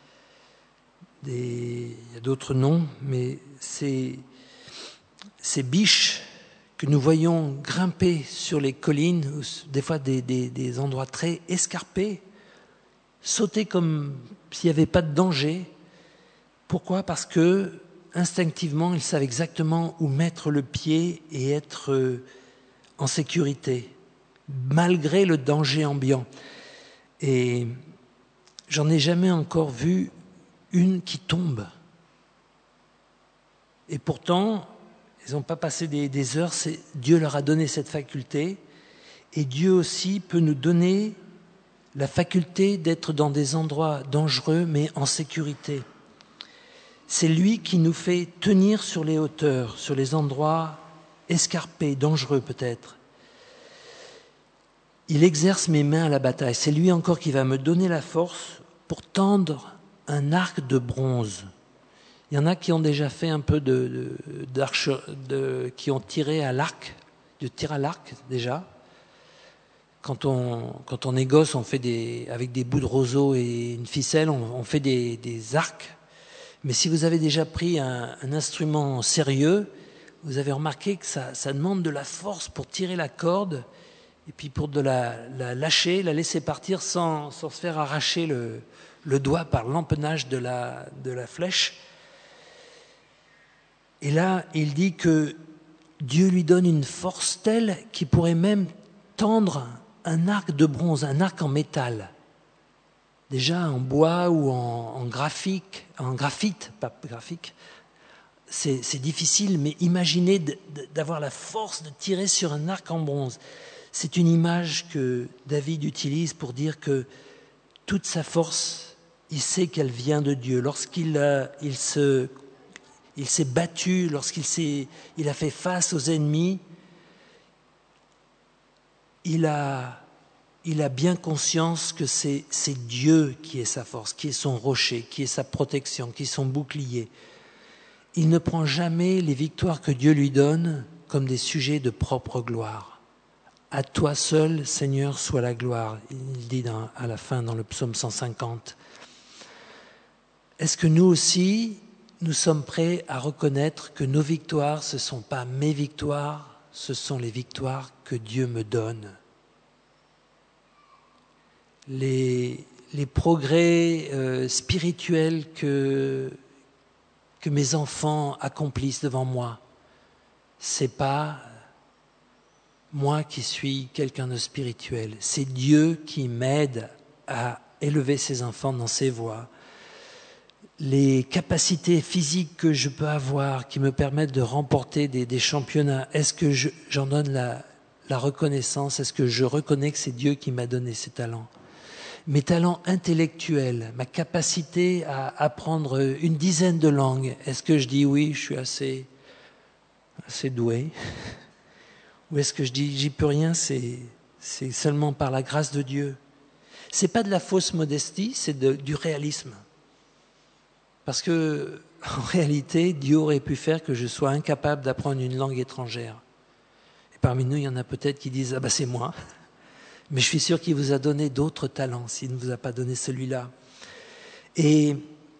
Des, il y a d'autres noms, mais ces, ces biches que nous voyons grimper sur les collines, ou des fois des, des, des endroits très escarpés, sauter comme s'il n'y avait pas de danger. Pourquoi? Parce que instinctivement, ils savent exactement où mettre le pied et être en sécurité, malgré le danger ambiant. Et j'en ai jamais encore vu une qui tombe. Et pourtant, ils n'ont pas passé des, des heures, c'est, Dieu leur a donné cette faculté, et Dieu aussi peut nous donner la faculté d'être dans des endroits dangereux mais en sécurité. C'est lui qui nous fait tenir sur les hauteurs, sur les endroits escarpés, dangereux peut-être. Il exerce mes mains à la bataille. C'est lui encore qui va me donner la force pour tendre un arc de bronze. Il y en a qui ont déjà fait un peu de, de, d'arche, de, qui ont tiré à l'arc, de tir à l'arc déjà. Quand on, quand on est gosse, on fait des, avec des bouts de roseau et une ficelle, on, on fait des, des arcs. Mais si vous avez déjà pris un, un instrument sérieux, vous avez remarqué que ça, ça demande de la force pour tirer la corde et puis pour de la, la lâcher, la laisser partir sans, sans se faire arracher le, le doigt par l'empennage de la, de la flèche. Et là, il dit que Dieu lui donne une force telle qu'il pourrait même tendre un arc de bronze, un arc en métal. Déjà en bois ou en, en graphique, en graphite, pas graphique, c'est, c'est difficile, mais imaginez de, de, d'avoir la force de tirer sur un arc en bronze. C'est une image que David utilise pour dire que toute sa force, il sait qu'elle vient de Dieu. Lorsqu'il euh, il se, il s'est battu, lorsqu'il s'est, il a fait face aux ennemis, il a, il a bien conscience que c'est, c'est Dieu qui est sa force, qui est son rocher, qui est sa protection, qui est son bouclier. Il ne prend jamais les victoires que Dieu lui donne comme des sujets de propre gloire. À toi seul, Seigneur, soit la gloire. Il dit dans, à la fin dans le psaume cent cinquante. Est-ce que nous aussi, nous sommes prêts à reconnaître que nos victoires, ce ne sont pas mes victoires, ce sont les victoires que Dieu me donne? Les, les progrès euh, spirituels que, que mes enfants accomplissent devant moi, ce n'est pas moi qui suis quelqu'un de spirituel, c'est Dieu qui m'aide à élever ses enfants dans ses voies. Les capacités physiques que je peux avoir qui me permettent de remporter des, des championnats, est-ce que je, j'en donne la, la reconnaissance? Est-ce que je reconnais que c'est Dieu qui m'a donné ces talents? Mes talents intellectuels, ma capacité à apprendre une dizaine de langues, est-ce que je dis oui, je suis assez, assez doué? Ou est-ce que je dis j'y peux rien, c'est, c'est seulement par la grâce de Dieu? C'est pas de la fausse modestie, c'est de, du réalisme. Parce que, en réalité, Dieu aurait pu faire que je sois incapable d'apprendre une langue étrangère. Et parmi nous, il y en a peut-être qui disent « Ah ben c'est moi ». Mais je suis sûr qu'il vous a donné d'autres talents s'il ne vous a pas donné celui-là. Et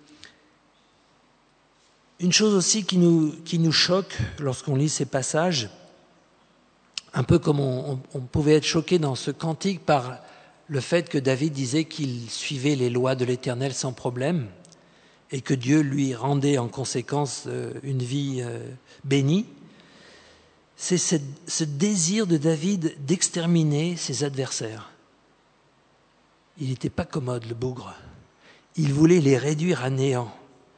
une chose aussi qui nous, qui nous choque lorsqu'on lit ces passages, un peu comme on, on, on pouvait être choqué dans ce cantique par le fait que David disait qu'il suivait les lois de l'Éternel sans problème et que Dieu lui rendait en conséquence une vie bénie, c'est ce, ce désir de David d'exterminer ses adversaires. Il n'était pas commode, le bougre. Il voulait les réduire à néant.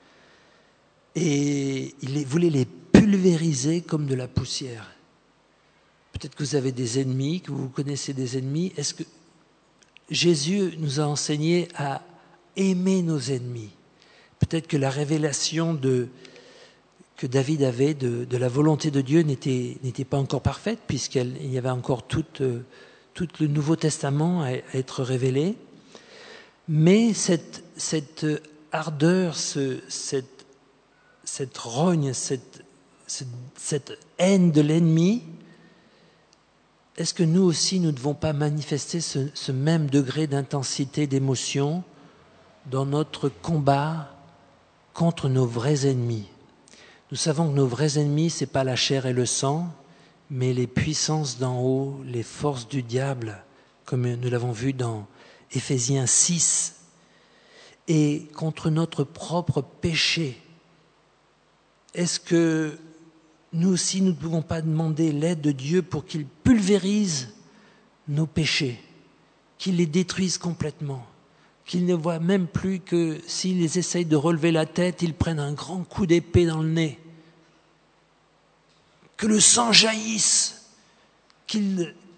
Et il voulait les pulvériser comme de la poussière. Peut-être que vous avez des ennemis, que vous connaissez des ennemis. Est-ce que Jésus nous a enseigné à aimer nos ennemis? Peut-être que la révélation de, que David avait de, de la volonté de Dieu n'était, n'était pas encore parfaite, puisqu'il y avait encore tout, euh, tout le Nouveau Testament à, à être révélé. Mais cette, cette ardeur, ce, cette, cette rogne, cette, cette, cette haine de l'ennemi, est-ce que nous aussi, nous ne devons pas manifester ce, ce même degré d'intensité, d'émotion dans notre combat contre nos vrais ennemis? Nous savons que nos vrais ennemis, ce n'est pas la chair et le sang, mais les puissances d'en haut, les forces du diable, comme nous l'avons vu dans Éphésiens six, et contre notre propre péché. Est-ce que nous aussi, nous ne pouvons pas demander l'aide de Dieu pour qu'il pulvérise nos péchés, qu'il les détruise complètement, qu'il ne voit même plus que s'ils essayent de relever la tête, ils prennent un grand coup d'épée dans le nez. Que le sang jaillisse, qu'il,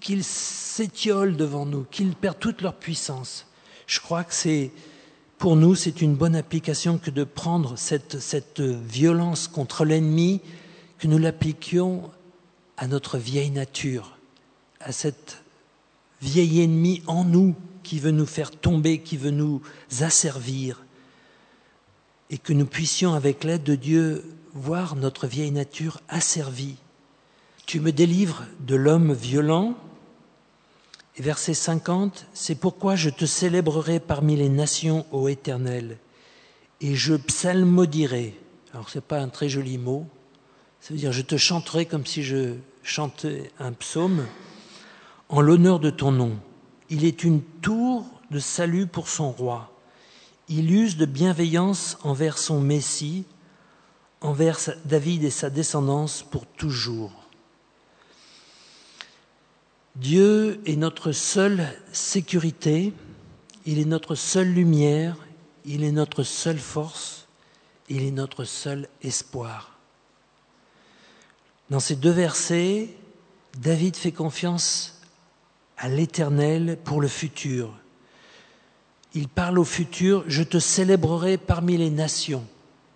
qu'ils s'étiolent devant nous, qu'ils perdent toute leur puissance. Je crois que c'est, pour nous, c'est une bonne application que de prendre cette, cette violence contre l'ennemi, que nous l'appliquions à notre vieille nature, à cette vieil ennemi en nous qui veut nous faire tomber, qui veut nous asservir, et que nous puissions, avec l'aide de Dieu, voir notre vieille nature asservie. Tu me délivres de l'homme violent. Et verset cinquante, c'est pourquoi je te célébrerai parmi les nations, ô Éternel, et je psalmodierai. Alors ce n'est pas un très joli mot, ça veut dire je te chanterai comme si je chantais un psaume, en l'honneur de ton nom. Il est une tour de salut pour son roi. Il use de bienveillance envers son Messie, envers David et sa descendance pour toujours. Dieu est notre seule sécurité, il est notre seule lumière, il est notre seule force, il est notre seul espoir. Dans ces deux versets, David fait confiance à l'Éternel pour le futur. Il parle au futur, je te célébrerai parmi les nations.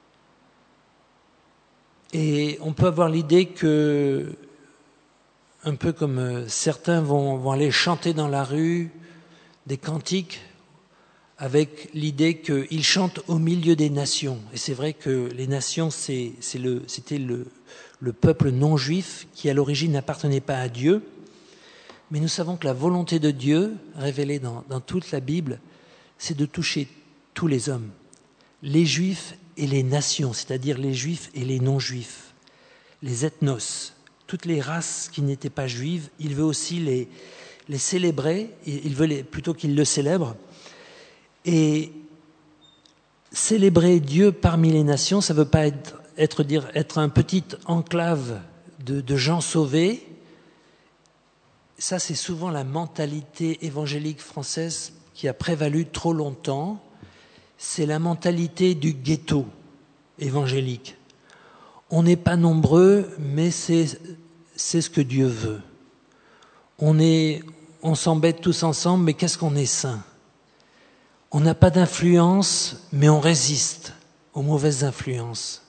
Et on peut avoir l'idée que, un peu comme certains vont, vont aller chanter dans la rue des cantiques avec l'idée qu'ils chantent au milieu des nations. Et c'est vrai que les nations, c'est, c'est le, c'était le, le peuple non juif qui à l'origine n'appartenait pas à Dieu. Mais nous savons que la volonté de Dieu, révélée dans, dans toute la Bible, c'est de toucher tous les hommes, les juifs et les nations, c'est-à-dire les juifs et les non-juifs, les ethnos, toutes les races qui n'étaient pas juives. Il veut aussi les, les célébrer, il veut les, plutôt qu'ils le célèbrent. Et célébrer Dieu parmi les nations, ça ne veut pas être, être, dire, être un petit enclave de, de gens sauvés. Ça, c'est souvent la mentalité évangélique française qui a prévalu trop longtemps. C'est la mentalité du ghetto évangélique. On n'est pas nombreux, mais c'est, c'est ce que Dieu veut. On, est, on s'embête tous ensemble, mais qu'est-ce qu'on est saint? On n'a pas d'influence, mais on résiste aux mauvaises influences.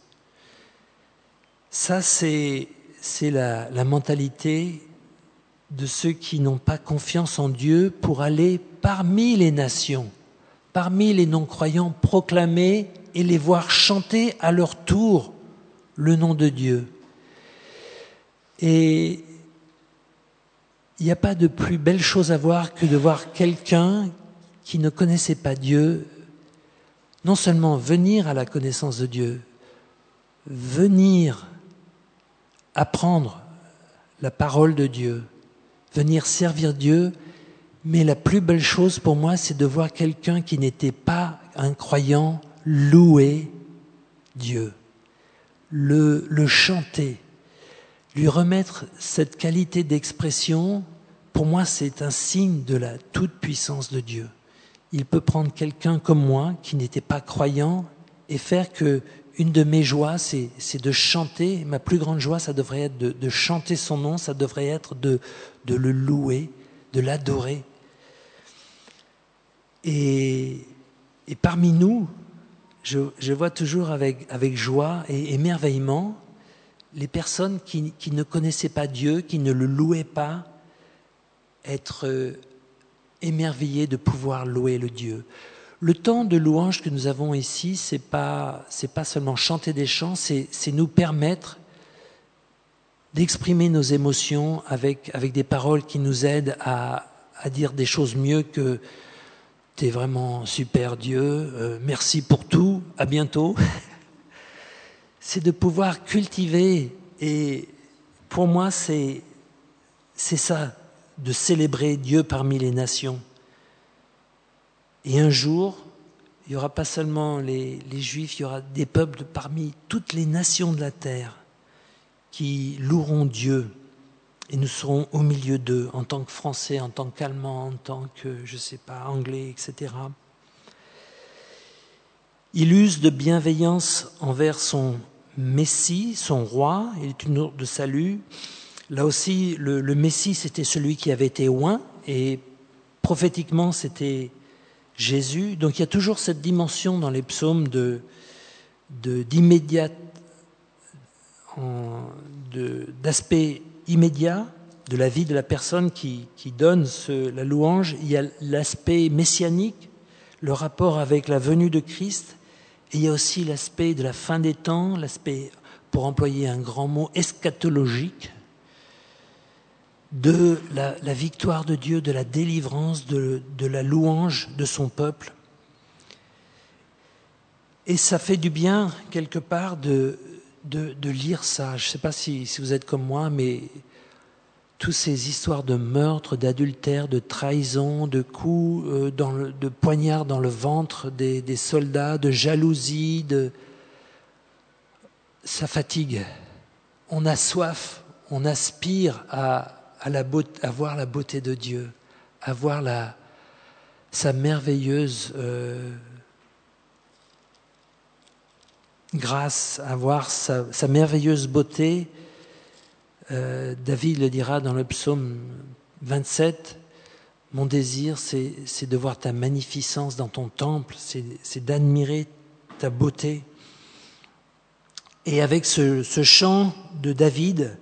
Ça, c'est, c'est la, la mentalité de ceux qui n'ont pas confiance en Dieu pour aller parmi les nations, parmi les non-croyants, proclamer et les voir chanter à leur tour le nom de Dieu. Et il n'y a pas de plus belle chose à voir que de voir quelqu'un qui ne connaissait pas Dieu, non seulement venir à la connaissance de Dieu, venir apprendre la parole de Dieu, venir servir Dieu, mais la plus belle chose pour moi, c'est de voir quelqu'un qui n'était pas un croyant louer Dieu, le, le chanter, lui remettre cette qualité d'expression. Pour moi, c'est un signe de la toute-puissance de Dieu. Il peut prendre quelqu'un comme moi, qui n'était pas croyant, et faire que une de mes joies, c'est, c'est de chanter. Ma plus grande joie, ça devrait être de, de chanter son nom, ça devrait être de, de le louer, de l'adorer. Et, et parmi nous, je, je vois toujours avec, avec joie et émerveillement les personnes qui, qui ne connaissaient pas Dieu, qui ne le louaient pas, être émerveillées de pouvoir louer le Dieu. Le temps de louange que nous avons ici, c'est pas, c'est pas seulement chanter des chants, c'est, c'est nous permettre d'exprimer nos émotions avec, avec des paroles qui nous aident à, à dire des choses mieux que « t'es vraiment super Dieu, euh, merci pour tout, à bientôt ». C'est de pouvoir cultiver, et pour moi c'est, c'est ça, de célébrer Dieu parmi les nations. Et un jour, il n'y aura pas seulement les, les Juifs, il y aura des peuples parmi toutes les nations de la terre qui loueront Dieu. Et nous serons au milieu d'eux, en tant que Français, en tant qu'Allemands, en tant que, je ne sais pas, Anglais, et cetera. Il use de bienveillance envers son Messie, son roi, il est une ordre de salut. Là aussi, le, le Messie, c'était celui qui avait été oint, et prophétiquement, c'était Jésus. Donc il y a toujours cette dimension dans les psaumes de, de, d'immédiat, en, de, d'aspect immédiat de la vie de la personne qui, qui donne ce, la louange. Il y a l'aspect messianique, le rapport avec la venue de Christ, et il y a aussi l'aspect de la fin des temps, l'aspect, pour employer un grand mot, eschatologique, de la, la victoire de Dieu, de la délivrance, de, de la louange de son peuple. Et ça fait du bien, quelque part, de, de, de lire ça. Je ne sais pas si, si vous êtes comme moi, mais toutes ces histoires de meurtre, d'adultère, de trahison, de coups, euh, dans le, de poignards dans le ventre des, des soldats, de jalousie, de... ça fatigue. On a soif, on aspire à... À, la beauté, à voir la beauté de Dieu, à voir la, sa merveilleuse euh, grâce, à voir sa, sa merveilleuse beauté. Euh, David le dira dans le psaume vingt-sept, « Mon désir, c'est, c'est de voir ta magnificence dans ton temple, c'est, c'est d'admirer ta beauté. » Et avec ce, ce chant de David,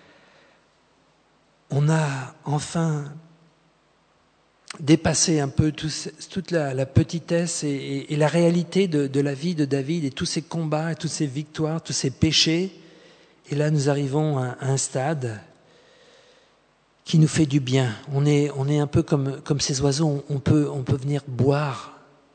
on a enfin dépassé un peu tout, toute la, la petitesse et, et, et la réalité de, de la vie de David et tous ses combats, et toutes ses victoires, tous ses péchés. Et là, nous arrivons à, à un stade qui nous fait du bien. On est, on est un peu comme, comme ces oiseaux, on peut, on peut venir boire.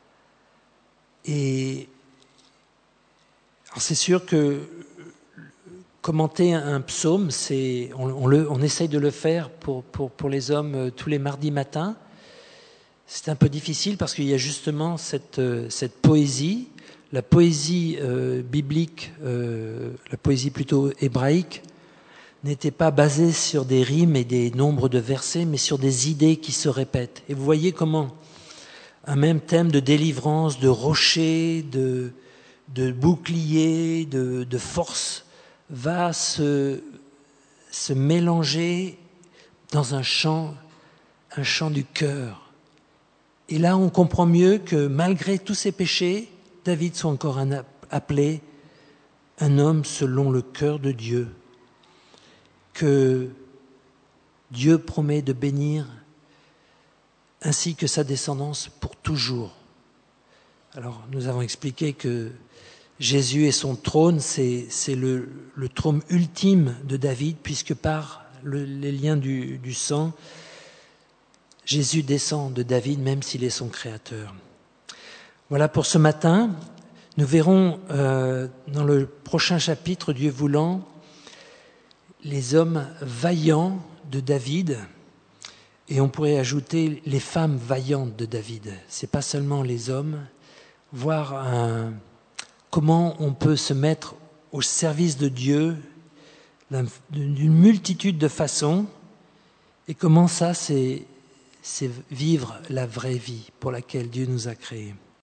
Et alors c'est sûr que commenter un psaume, c'est, on, on, le, on essaye de le faire pour, pour, pour les hommes euh, tous les mardis matins. C'est un peu difficile parce qu'il y a justement cette, euh, cette poésie, la poésie euh, biblique, euh, la poésie plutôt hébraïque, n'était pas basée sur des rimes et des nombres de versets, mais sur des idées qui se répètent. Et vous voyez comment un même thème de délivrance, de rocher, de, de bouclier, de, de force, va se, se mélanger dans un chant, un chant du cœur. Et là, on comprend mieux que malgré tous ses péchés, David soit encore un, appelé un homme selon le cœur de Dieu, que Dieu promet de bénir ainsi que sa descendance pour toujours. Alors, nous avons expliqué que Jésus et son trône, c'est, c'est le, le trône ultime de David, puisque par le, les liens du, du sang, Jésus descend de David, même s'il est son créateur. Voilà pour ce matin. Nous verrons euh, dans le prochain chapitre, Dieu voulant, les hommes vaillants de David, et on pourrait ajouter les femmes vaillantes de David. C'est pas seulement les hommes, voir un... comment on peut se mettre au service de Dieu d'une multitude de façons, et comment ça, c'est, c'est vivre la vraie vie pour laquelle Dieu nous a créés.